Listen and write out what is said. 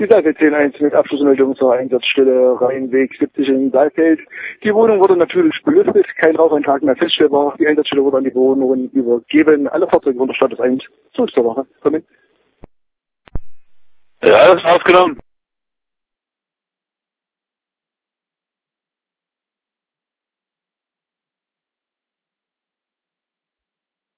Die Saalfeld 10.1 mit Abschlussmeldung zur Einsatzstelle Rheinweg 70 in Saalfeld. Die Wohnung wurde natürlich belüftet, kein Raucheintrag mehr feststellbar. Die Einsatzstelle wurde an die Bewohnerin übergeben. Alle Fahrzeuge unter Status 1 zurück zur Wache. Kommen. Ja, alles aufgenommen.